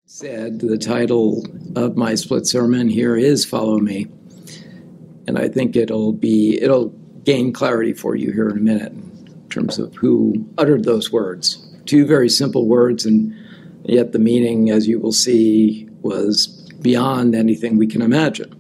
Said, the title of my split sermon here is Follow Me. And I think it'll gain clarity for you here in a minute in terms of who uttered those words. Two very simple words, and yet the meaning, as you will see, was beyond anything we can imagine.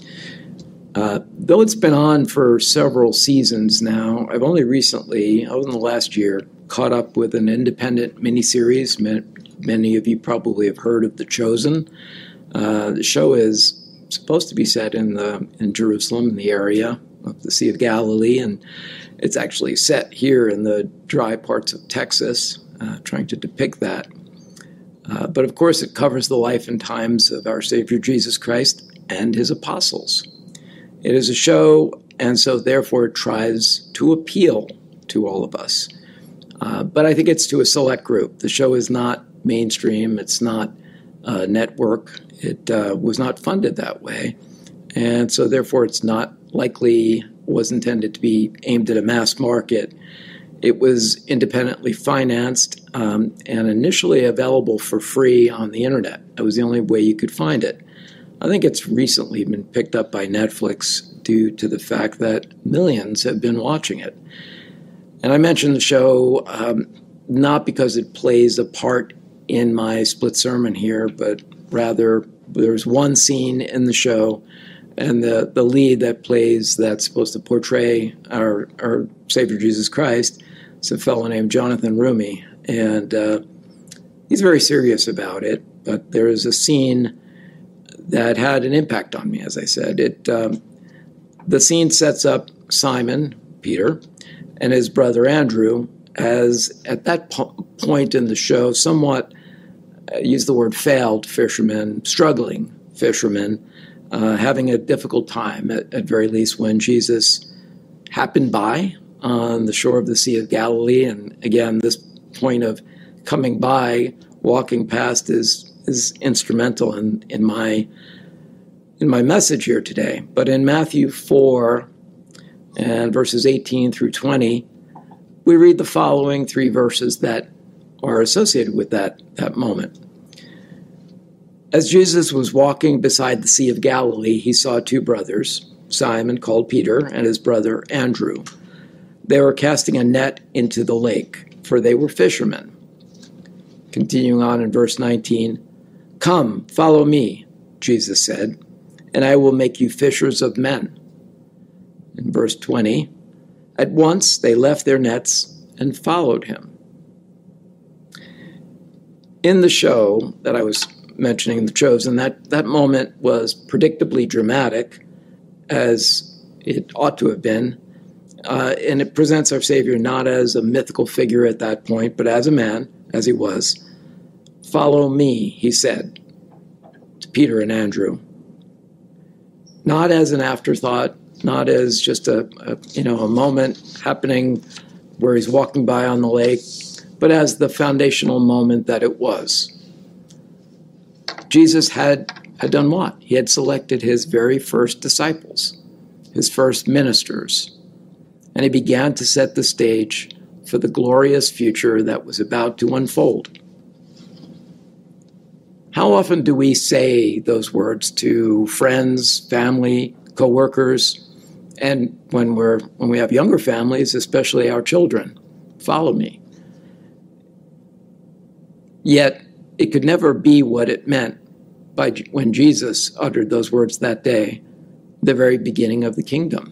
Though it's been on for several seasons now, I've only recently, in the last year, caught up with an independent miniseries. Many of you probably have heard of The Chosen. The show is supposed to be set in Jerusalem, in the area of the Sea of Galilee, and it's actually set here in the dry parts of Texas, trying to depict that. But of course, it covers the life and times of our Savior Jesus Christ and his apostles. It is a show, and so therefore it tries to appeal to all of us. But I think it's to a select group. The show is not mainstream. It's not a network. It was not funded that way. And so therefore it's not likely was intended to be aimed at a mass market. It was independently financed and initially available for free on the internet. That was the only way you could find it. I think it's recently been picked up by Netflix due to the fact that millions have been watching it. And I mentioned the show not because it plays a part in my split sermon here, but rather there's one scene in the show and the lead that's supposed to portray our Savior Jesus Christ is a fellow named Jonathan Roumie. And he's very serious about it, but there is a scene that had an impact on me, as I said. The scene sets up Simon, Peter, and his brother Andrew as, at that point in the show, somewhat, use the word failed fishermen, struggling fishermen, having a difficult time, at very least, when Jesus happened by on the shore of the Sea of Galilee. And again, this point of coming by, walking past is instrumental in my message here today. But in Matthew 4 and verses 18 through 20, we read the following three verses that are associated with that moment. As Jesus was walking beside the Sea of Galilee, he saw two brothers, Simon, called Peter, and his brother Andrew. They were casting a net into the lake, for they were fishermen. Continuing on in verse 19, "Come, follow me," Jesus said, "and I will make you fishers of men." In verse 20, at once they left their nets and followed him. In the show that I was mentioning, The Chosen, that moment was predictably dramatic, as it ought to have been, and it presents our Savior not as a mythical figure at that point, but as a man, as he was. "Follow me," he said to Peter and Andrew. Not as an afterthought, not as just a moment happening where he's walking by on the lake, but as the foundational moment that it was. Jesus had done what? He had selected his very first disciples, his first ministers, and he began to set the stage for the glorious future that was about to unfold. How often do we say those words to friends, family, co-workers, and when we have younger families, especially our children? Follow me. Yet it could never be what it meant when Jesus uttered those words that day, the very beginning of the kingdom.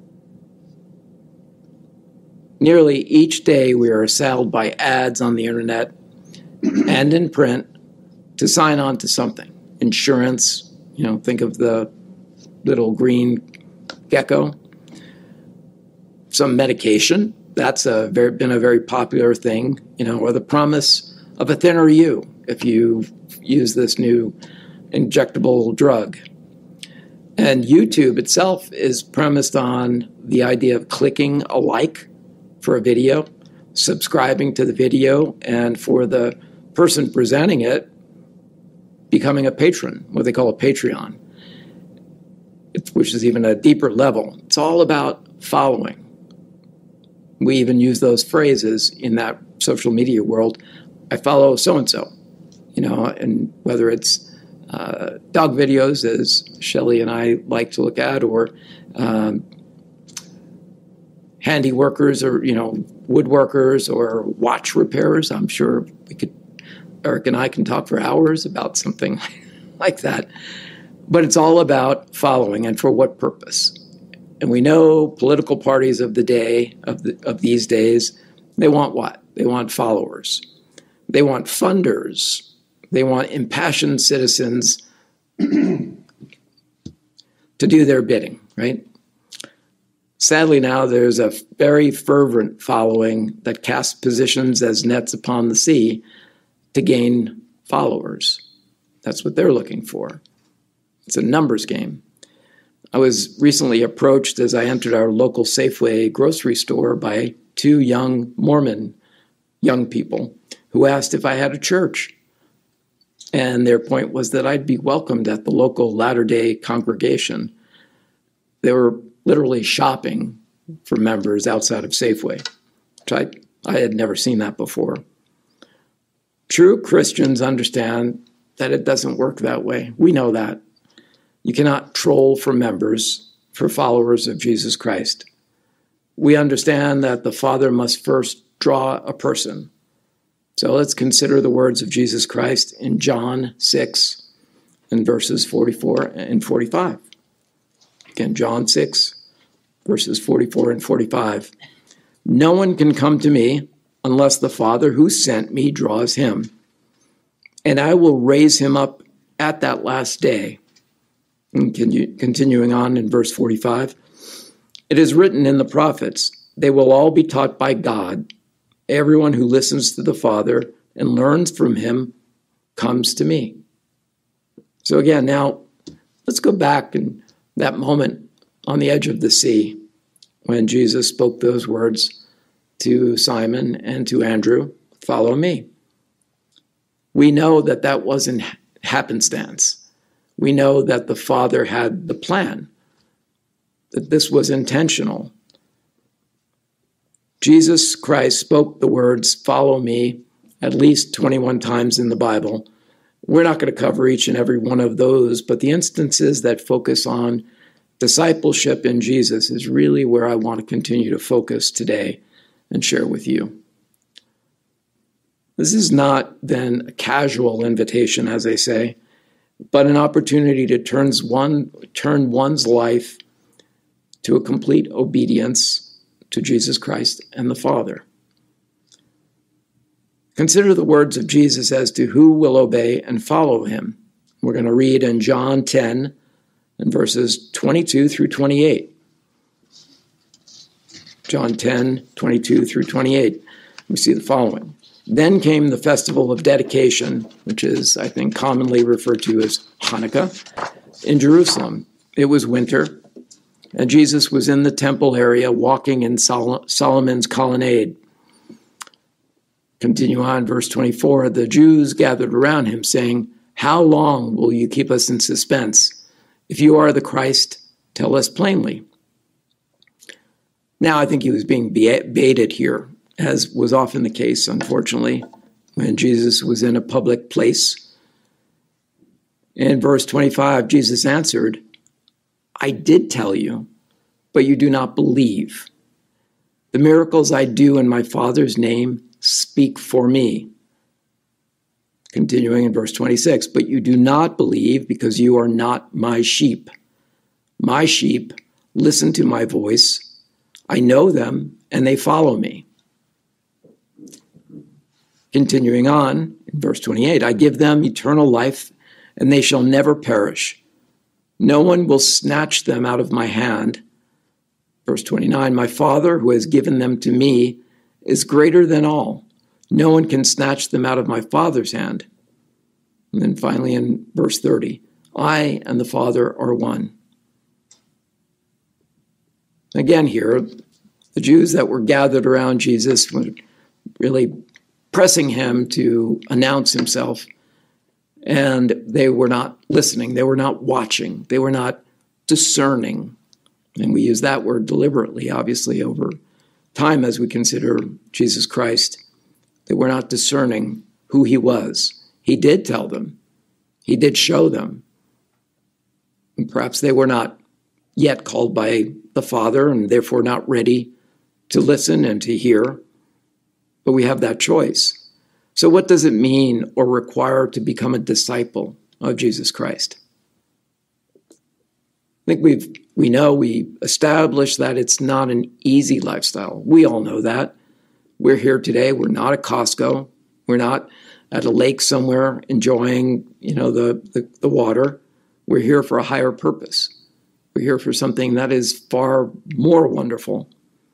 Nearly each day we are assailed by ads on the internet and in print to sign on to something. Insurance, think of the little green gecko. Some medication, that's been a very popular thing, or the promise of a thinner you if you use this new injectable drug. And YouTube itself is premised on the idea of clicking a like for a video, subscribing to the video, and for the person presenting it, becoming a patron, what they call a Patreon, which is even a deeper level. It's all about following. We even use those phrases in that social media world. I follow so-and-so. and whether it's dog videos, as Shelley and I like to look at, or handy workers, or woodworkers, or watch repairers. I'm sure Eric and I can talk for hours about something like that. But it's all about following, and for what purpose. And we know political parties of the day, of these days, they want what? They want followers. They want funders. They want impassioned citizens to do their bidding, right? Sadly now, there's a very fervent following that casts positions as nets upon the sea to gain followers. That's what they're looking for. It's a numbers game. I was recently approached as I entered our local Safeway grocery store by two young Mormon young people who asked if I had a church. And their point was that I'd be welcomed at the local Latter-day congregation. They were literally shopping for members outside of Safeway, which I had never seen that before. True Christians understand that it doesn't work that way. We know that. You cannot troll for members, for followers of Jesus Christ. We understand that the Father must first draw a person. So let's consider the words of Jesus Christ in John 6 and verses 44 and 45. Again, John 6, verses 44 and 45. No one can come to me unless the Father who sent me draws him, and I will raise him up at that last day. And continuing on in verse 45, it is written in the prophets, they will all be taught by God. Everyone who listens to the Father and learns from him comes to me. So again, now let's go back in that moment on the edge of the sea when Jesus spoke those words to Simon and to Andrew, follow me. We know that wasn't happenstance. We know that the Father had the plan, that this was intentional. Jesus Christ spoke the words, follow me, at least 21 times in the Bible. We're not going to cover each and every one of those, but the instances that focus on discipleship in Jesus is really where I want to continue to focus today and share with you. This is not then a casual invitation, as I say, but an opportunity to turn one's life to a complete obedience to Jesus Christ and the Father. Consider the words of Jesus as to who will obey and follow him. We're going to read in John 10 and verses 22 through 28. John 10, 22 through 28. We see the following. Then came the festival of dedication, which is, I think, commonly referred to as Hanukkah, in Jerusalem. It was winter, and Jesus was in the temple area walking in Solomon's colonnade. Continue on, verse 24. The Jews gathered around him, saying, how long will you keep us in suspense? If you are the Christ, tell us plainly. Now, I think he was being baited here, as was often the case, unfortunately, when Jesus was in a public place. In verse 25, Jesus answered, I did tell you, but you do not believe. The miracles I do in my Father's name speak for me. Continuing in verse 26, but you do not believe because you are not my sheep. My sheep listen to my voice. I know them and they follow me. Continuing on in verse 28, I give them eternal life and they shall never perish. No one will snatch them out of my hand. Verse 29, my Father who has given them to me is greater than all. No one can snatch them out of my Father's hand. And then finally in verse 30, I and the Father are one. Again here, the Jews that were gathered around Jesus were really pressing him to announce himself, and they were not listening. They were not watching. They were not discerning. And we use that word deliberately, obviously, over time as we consider Jesus Christ. They were not discerning who he was. He did tell them. He did show them. And perhaps they were not yet called by the Father and therefore not ready to listen and to hear. But we have that choice. So what does it mean or require to become a disciple of Jesus Christ? I think we established that it's not an easy lifestyle. We all know that. We're here today. We're not at Costco. We're not at a lake somewhere enjoying, the water. We're here for a higher purpose. We're here for something that is far more wonderful.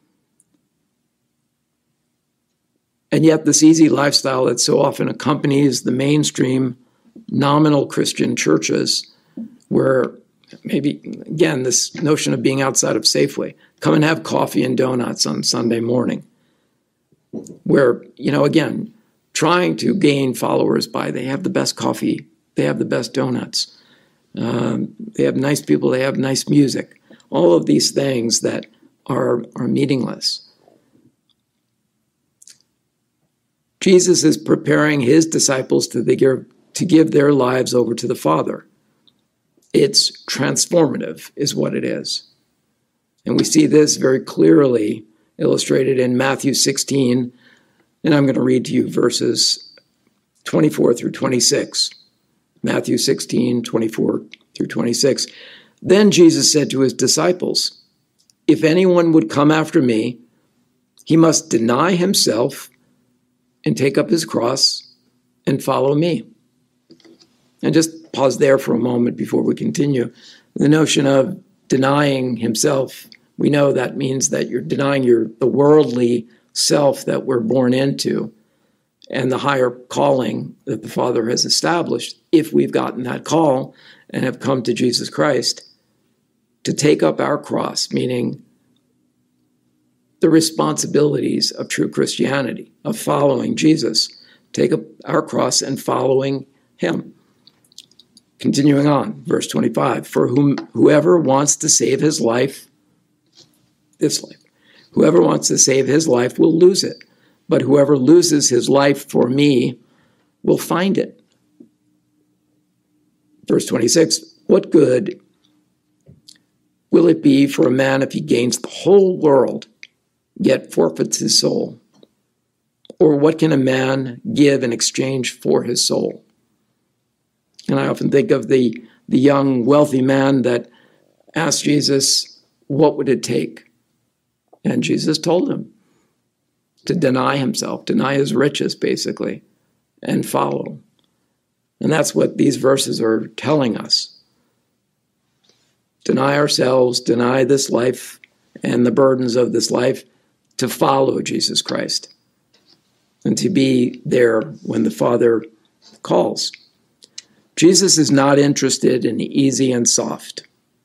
And yet this easy lifestyle that so often accompanies the mainstream nominal Christian churches, where maybe, again, this notion of being outside of Safeway, come and have coffee and donuts on Sunday morning, where, again, trying to gain followers by they have the best coffee, they have the best donuts, they have nice people, they have nice music, all of these things that are meaningless. Jesus is preparing his disciples to give their lives over to the Father. It's transformative, is what it is. And we see this very clearly illustrated in Matthew 16, and I'm going to read to you verses 24 through 26. Matthew 16, 24 through 26. Then Jesus said to his disciples, "If anyone would come after me, he must deny himself and take up his cross and follow me." And just pause there for a moment before we continue. The notion of denying himself, we know that means that you're denying the worldly self that we're born into and the higher calling that the Father has established, if we've gotten that call and have come to Jesus Christ, to take up our cross, meaning the responsibilities of true Christianity, of following Jesus, take up our cross and following him. Continuing on, verse 25, for whoever wants to save his life, whoever wants to save his life will lose it, but whoever loses his life for me will find it. Verse 26, what good will it be for a man if he gains the whole world, yet forfeits his soul? Or what can a man give in exchange for his soul? And I often think of the young, wealthy man that asked Jesus, what would it take? And Jesus told him to deny himself, deny his riches, basically, and follow. And that's what these verses are telling us. Deny ourselves, deny this life and the burdens of this life, to follow Jesus Christ and to be there when the Father calls. Jesus is not interested in easy and soft.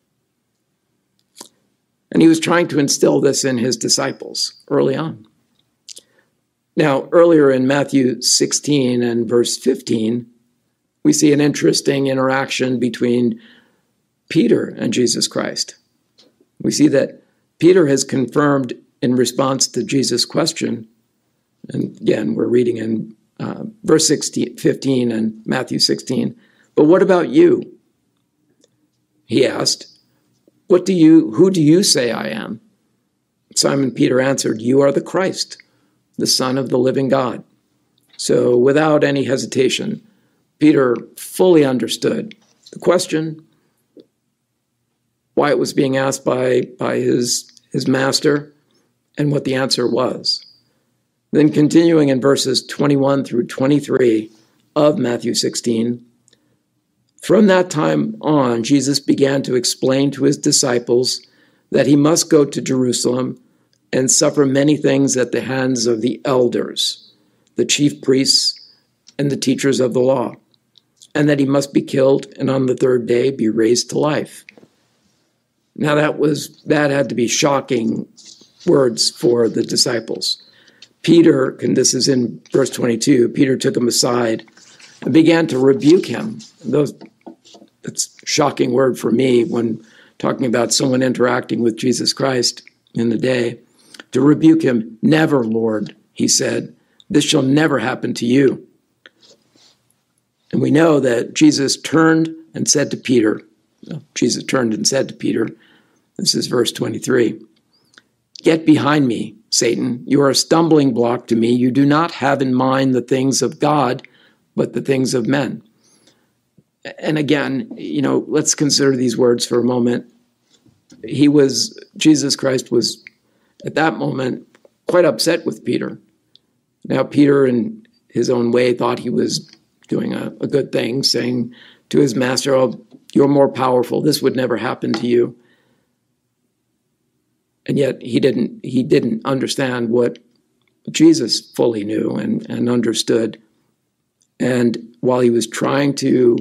And he was trying to instill this in his disciples early on. Now, earlier in Matthew 16 and verse 15, we see an interesting interaction between Peter and Jesus Christ. We see that Peter has confirmed in response to Jesus' question, and again, we're reading in verse 15 and Matthew 16, but what about you? He asked, who do you say I am? Simon Peter answered, you are the Christ, the Son of the living God. So without any hesitation, Peter fully understood the question, why it was being asked by his master, and what the answer was. Then continuing in verses 21 through 23 of Matthew 16, from that time on, Jesus began to explain to his disciples that he must go to Jerusalem and suffer many things at the hands of the elders, the chief priests, and the teachers of the law, and that he must be killed and on the third day be raised to life. Now that had to be shocking words for the disciples. Peter, and this is in verse 22, Peter took him aside and began to rebuke him. That's a shocking word for me when talking about someone interacting with Jesus Christ in the day. To rebuke him, never, Lord, he said, this shall never happen to you. And we know that Jesus turned and said to Peter, this is verse 23, "Get behind me, Satan. You are a stumbling block to me. You do not have in mind the things of God, but the things of men." And again, let's consider these words for a moment. Jesus Christ was at that moment quite upset with Peter. Now, Peter, in his own way, thought he was doing a good thing, saying to his master, "Oh, you're more powerful. This would never happen to you." And yet he didn't understand what Jesus fully knew and understood. And while he was trying to,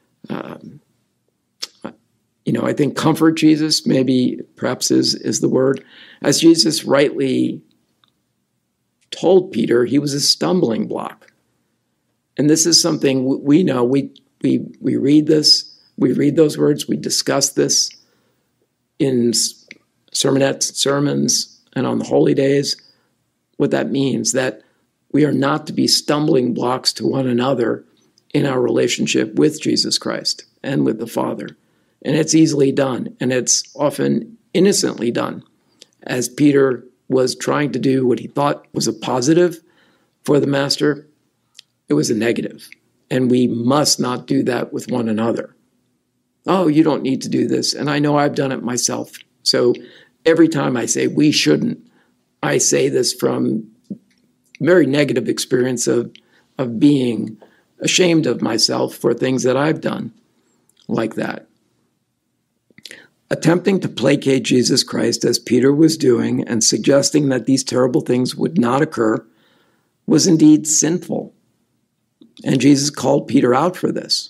I think comfort Jesus, maybe perhaps is the word, as Jesus rightly told Peter, he was a stumbling block. And this is something we know. We read this, we read those words, we discuss this in sermonettes, sermons, and on the holy days. What that means, that we are not to be stumbling blocks to one another in our relationship with Jesus Christ and with the Father. And it's easily done, and it's often innocently done, as Peter was trying to do what he thought was a positive for the Master. It was a negative, and we must not do that with one another. "Oh, you don't need to do this," and I know I've done it myself. So every time I say we shouldn't, I say this from very negative experience of being ashamed of myself for things that I've done like that. Attempting to placate Jesus Christ as Peter was doing and suggesting that these terrible things would not occur was indeed sinful. And Jesus called Peter out for this.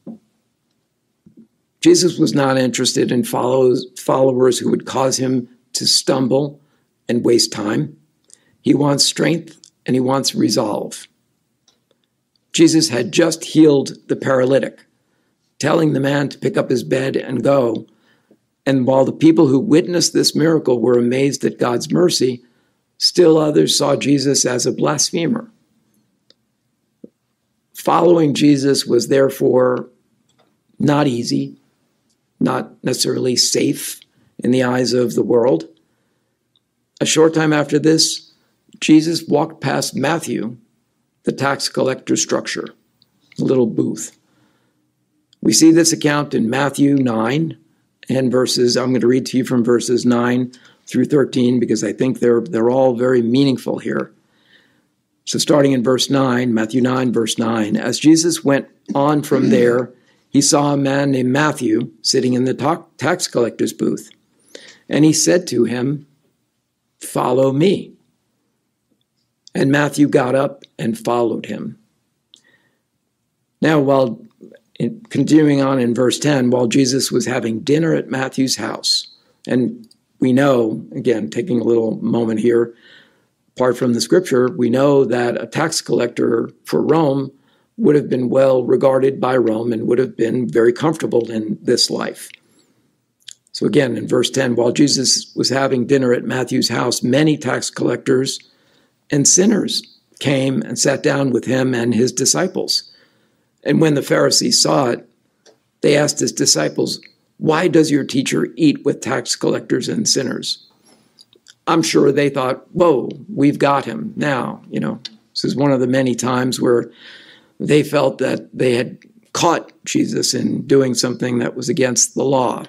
Jesus was not interested in followers who would cause him to stumble and waste time. He wants strength and he wants resolve. Jesus had just healed the paralytic, telling the man to pick up his bed and go. And while the people who witnessed this miracle were amazed at God's mercy, still others saw Jesus as a blasphemer. Following Jesus was therefore not easy, not necessarily safe in the eyes of the world. A short time after this, Jesus walked past Matthew, the tax collector structure, a little booth. We see this account in Matthew 9 and I'm going to read to you from verses 9 through 13 because I think they're all very meaningful here. So starting in verse 9, Matthew 9, verse 9, as Jesus went on from there, he saw a man named Matthew sitting in the tax collector's booth. And he said to him, "Follow me." And Matthew got up and followed him. Now, continuing on in verse 10, while Jesus was having dinner at Matthew's house, and we know, again, taking a little moment here, apart from the scripture, we know that a tax collector for Rome would have been well regarded by Rome and would have been very comfortable in this life. So again, in verse 10, while Jesus was having dinner at Matthew's house, many tax collectors and sinners came and sat down with him and his disciples. And when the Pharisees saw it, they asked his disciples, "Why does your teacher eat with tax collectors and sinners?" I'm sure they thought, "Whoa, we've got him now." This is one of the many times where they felt that they had caught Jesus in doing something that was against the law.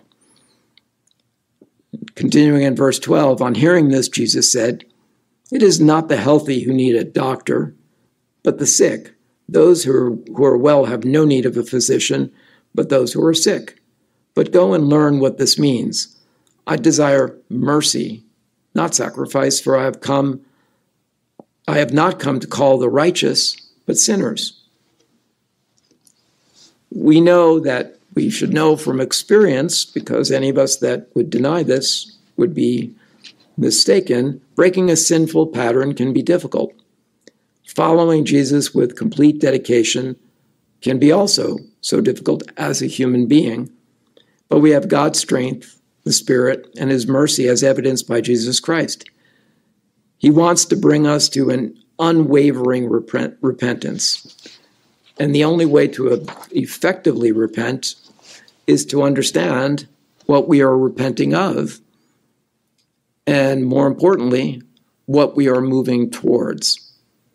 Continuing in verse 12, on hearing this, Jesus said, "It is not the healthy who need a doctor, but the sick. Those who are well have no need of a physician, but those who are sick. But go and learn what this means. I desire mercy, not sacrifice, for I have not come to call the righteous, but sinners." We know that we should know from experience, because any of us that would deny this would be mistaken, breaking a sinful pattern can be difficult. Following Jesus with complete dedication can be also so difficult as a human being, but we have God's strength, the Spirit, and his mercy as evidenced by Jesus Christ. He wants to bring us to an unwavering repentance. And the only way to effectively repent is to understand what we are repenting of, and more importantly, what we are moving towards.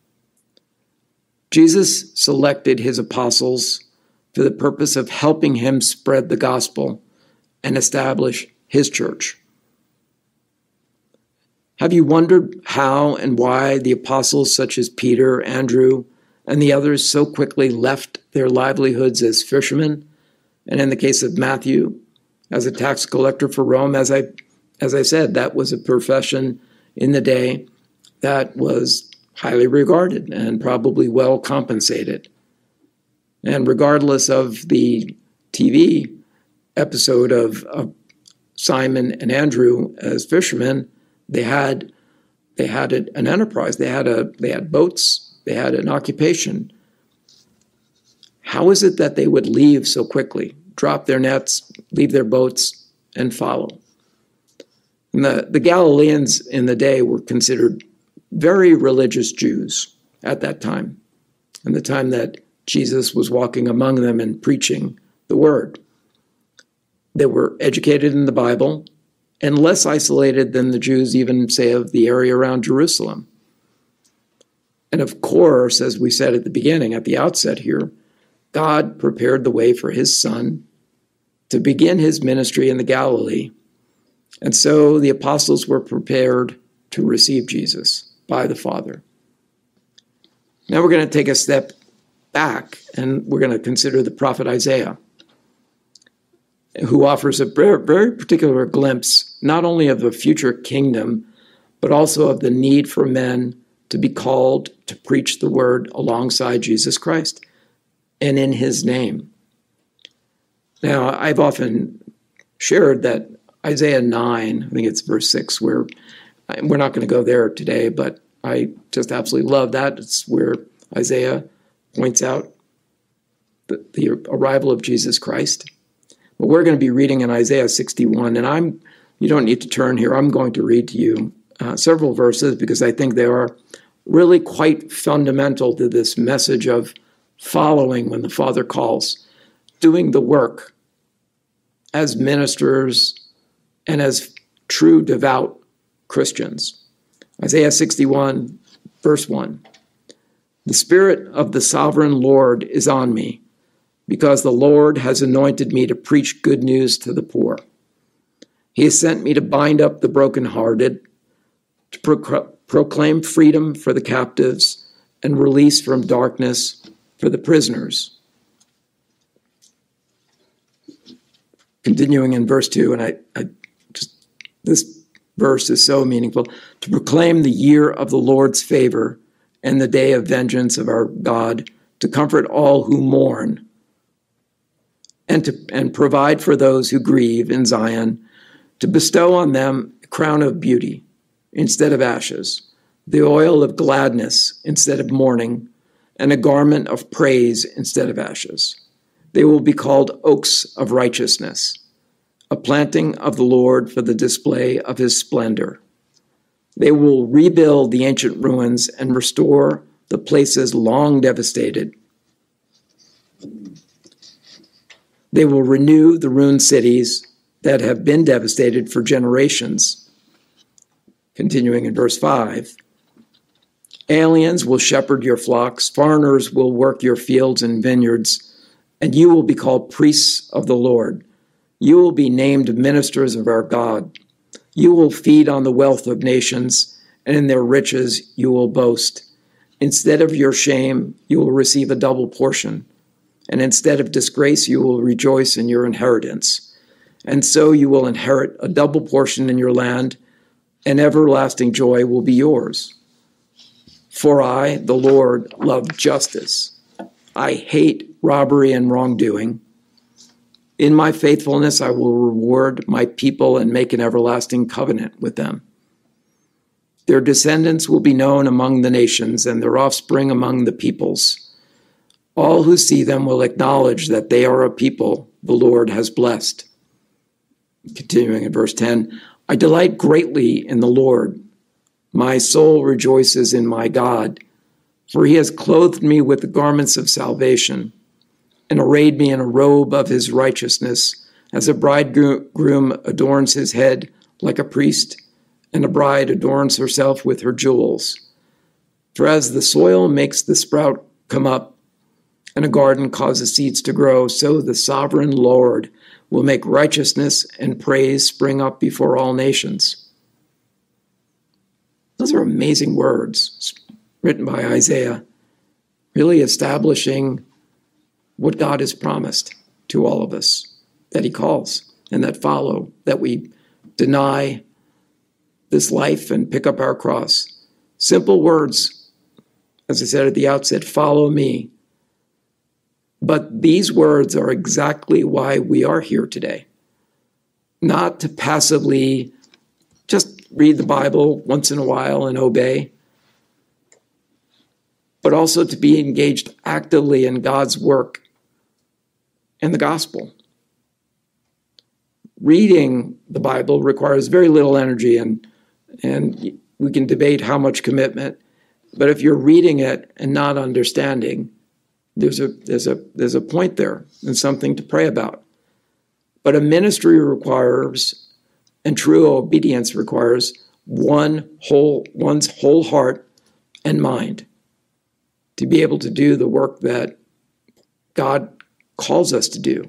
Jesus selected his apostles for the purpose of helping him spread the gospel and establish his church. Have you wondered how and why the apostles such as Peter, Andrew, and the others so quickly left their livelihoods as fishermen, and in the case of Matthew, as a tax collector for Rome? As I said, that was a profession in the day that was highly regarded and probably well compensated. And regardless of the TV episode of Simon and Andrew as fishermen, they had an enterprise. They had boats. They had an occupation. How is it that they would leave so quickly, drop their nets, leave their boats, and follow? And the Galileans in the day were considered very religious Jews at that time, and the time that Jesus was walking among them and preaching the word. They were educated in the Bible and less isolated than the Jews even, say, of the area around Jerusalem. And of course, as we said at the beginning, at the outset here, God prepared the way for his son to begin his ministry in the Galilee. And so the apostles were prepared to receive Jesus by the Father. Now we're going to take a step back and we're going to consider the prophet Isaiah, who offers a very, very particular glimpse not only of the future kingdom, but also of the need for men to be called to preach the word alongside Jesus Christ and in his name. Now, I've often shared that Isaiah 9, I think it's verse 6, where we're not going to go there today, but I just absolutely love that. It's where Isaiah points out the arrival of Jesus Christ. But we're going to be reading in Isaiah 61, and you don't need to turn here. I'm going to read to you several verses because I think they are really quite fundamental to this message of following when the Father calls, doing the work as ministers and as true devout Christians. Isaiah 61, verse 1. The Spirit of the Sovereign Lord is on me, because the Lord has anointed me to preach good news to the poor. He has sent me to bind up the brokenhearted, to proclaim freedom for the captives and release from darkness for the prisoners. Continuing in verse 2, and this verse is so meaningful, to proclaim the year of the Lord's favor and the day of vengeance of our God, to comfort all who mourn, and provide for those who grieve in Zion, to bestow on them a crown of beauty instead of ashes, the oil of gladness instead of mourning, and a garment of praise instead of ashes. They will be called oaks of righteousness, a planting of the Lord for the display of his splendor. They will rebuild the ancient ruins and restore the places long devastated. They will renew the ruined cities that have been devastated for generations. Continuing in verse 5, aliens will shepherd your flocks, foreigners will work your fields and vineyards, and you will be called priests of the Lord. You will be named ministers of our God. You will feed on the wealth of nations, and in their riches you will boast. Instead of your shame, you will receive a double portion, and instead of disgrace, you will rejoice in your inheritance. And so you will inherit a double portion in your land, and everlasting joy will be yours. For I, the Lord, love justice. I hate robbery and wrongdoing. In my faithfulness, I will reward my people and make an everlasting covenant with them. Their descendants will be known among the nations and their offspring among the peoples. All who see them will acknowledge that they are a people the Lord has blessed. Continuing in verse 10, I delight greatly in the Lord. My soul rejoices in my God, For he has clothed me with the garments of salvation and arrayed me in a robe of his righteousness, as a bridegroom adorns his head like a priest, and a bride adorns herself with her jewels. For as the soil makes the sprout come up, and a garden causes seeds to grow, so the sovereign Lord will make righteousness and praise spring up before all nations. Those are amazing words written by Isaiah, really establishing what God has promised to all of us, that he calls and that follow, that we deny this life and pick up our cross. Simple words, as I said at the outset, follow me. But these words are exactly why we are here today. Not to passively just read the Bible once in a while and obey, but also to be engaged actively in God's work and the gospel. Reading the Bible requires very little energy, and we can debate how much commitment, but if you're reading it and not understanding, there's a point there and something to pray about. But a ministry requires, and true obedience requires, one's whole heart and mind to be able to do the work that God calls us to do,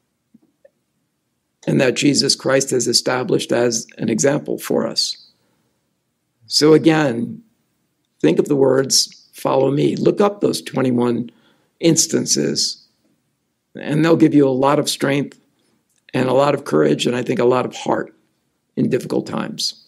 and that Jesus Christ has established as an example for us. So again, think of the words, follow me. Look up those 21 instances, and they'll give you a lot of strength and a lot of courage, and I think a lot of heart in difficult times.